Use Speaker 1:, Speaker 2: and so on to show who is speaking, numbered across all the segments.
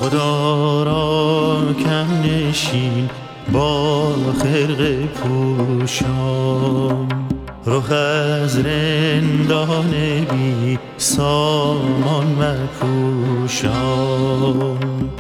Speaker 1: خدا را کم نشین با خرقه پوشان، رخ از رندان بی سامان مپوشان.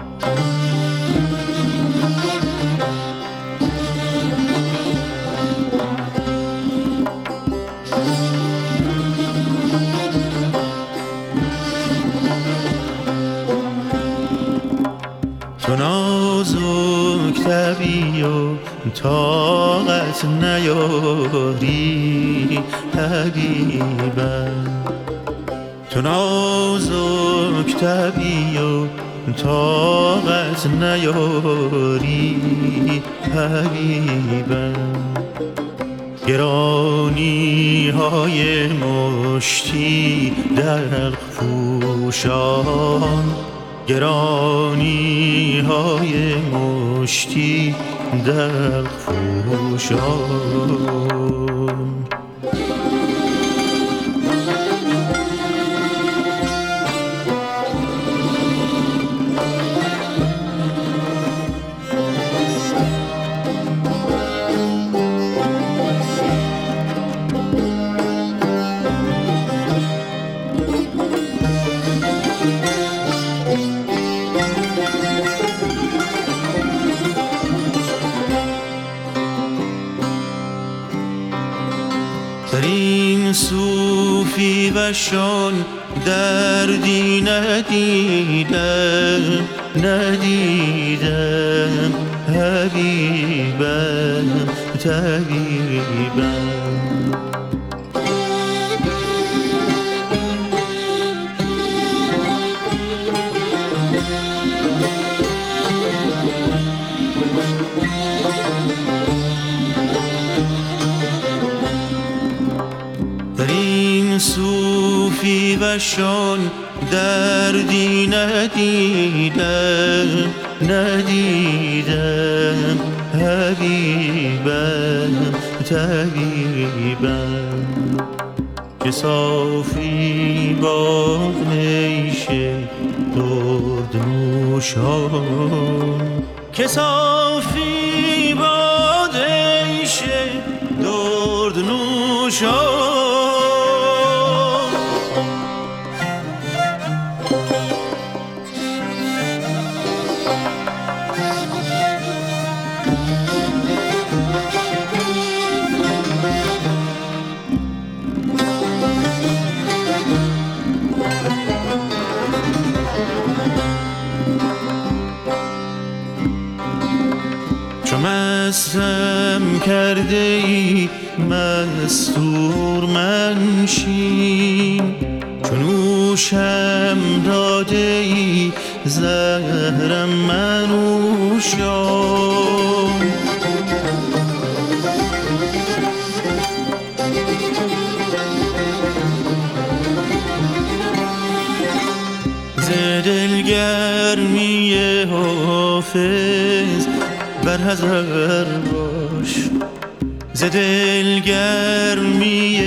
Speaker 1: تو نازک طبیع و طاقت نیاری حبیبم، تو نازک طبیع و طاقت نیاری حبیبم. گرانی های مشتی دلق پوشان، گرانی های مشتی دلق پوشان. در این صوفی وشان دردی ندیدم، ندیدم حبیبم، طبیبم. در این صوفی وشان دردی ندیدم، ندیدم حبیبم، طبیبم. که صافی باد نیشه درد نوشان، که صافی باد نیشه درد نوشان. چو مستم کرده ای مستور منشین، چو نوشم داده ای زهرم منوشان. ز دلگرمی حافظ بر حذر باش، ز دلگرمی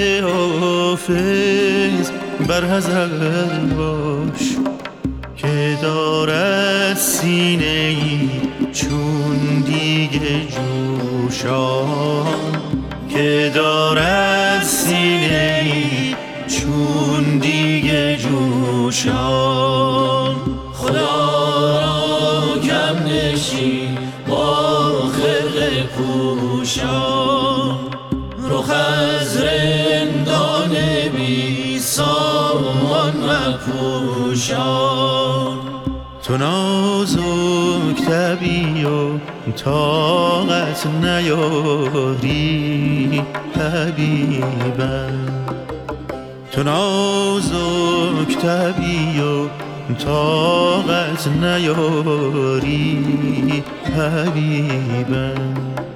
Speaker 1: حافظ بر حذر باش. که دارد سینه ای چون دیگ جوشان، که دارد سینه ای چون دیگ جوشان. خدا را کم نشین با خرقه پوشان، رخ از رندان بی سامان مپوشان. تو نازک طبیع و طاقت نیاری حبیبم، تو نازک طبیع و طاقت نیاری حبیبم.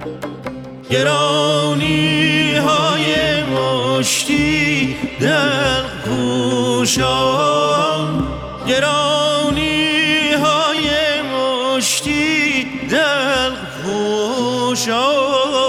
Speaker 1: گرانی های مشتی دلق پوشان، گرانی های مشتی دلق پوشان.